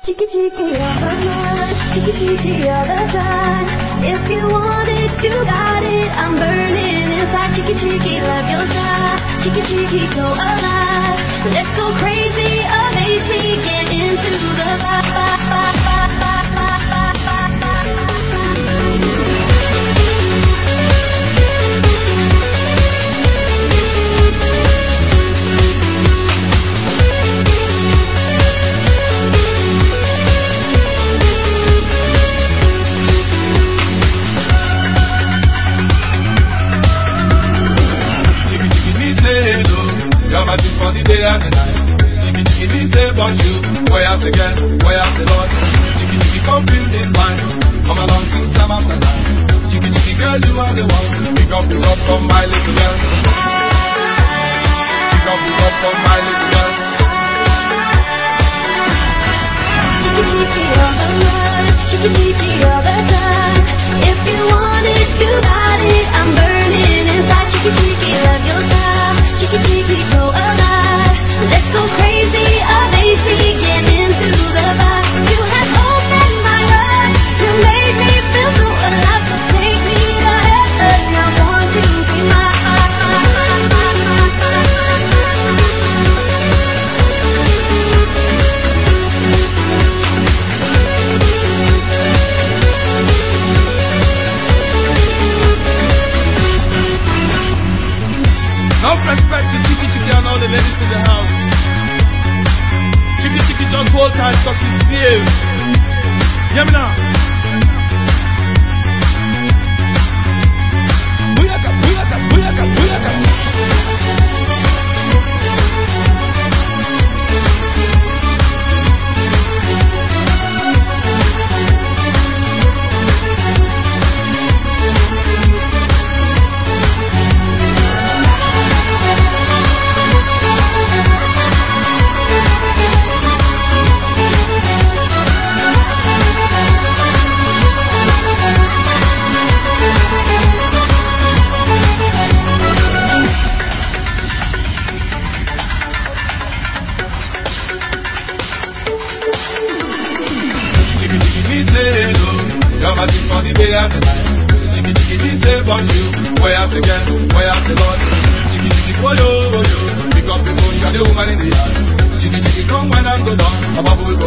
Chicky chicky all the time, chicky chicky all the time. If you want it, you got it. I'm burning inside. Chicky chicky, love your side. Chicky chicky, go alive. Let's go crazy, amaze me, get into the vibe. For the day and the night, chicky chicky me say about you. Where else again? Where else the Lord? Chicky chicky come feel this line. Come along sing time after time. Chicky chicky girl, you are the one. Pick up from my little girl. Pick up from my little girl. Chicky chicky all the time, chicky chicky all the time. If you want it, you got it. I'm burning inside. Chicky chicky, love your style. Chicky chicky, go alive. Let's go crazy, amaze me, get into the vibe. You have opened my heart, you made me feel so alive. So take me ahead, I want to be Enough respect to Chicky Chicky and all the ladies in the house. Chicky Chicky just hold tight, cause it's serious. Hear me now. Booyaka, booyaka, booyaka, booyaka. For the day and the night, chicky chicky me say about you. Where else again? Where else the Lord? Chicky chicky boyo boyo, pick up the phone, you're the woman in the yard. Chicky chicky come when and go down, a bubble go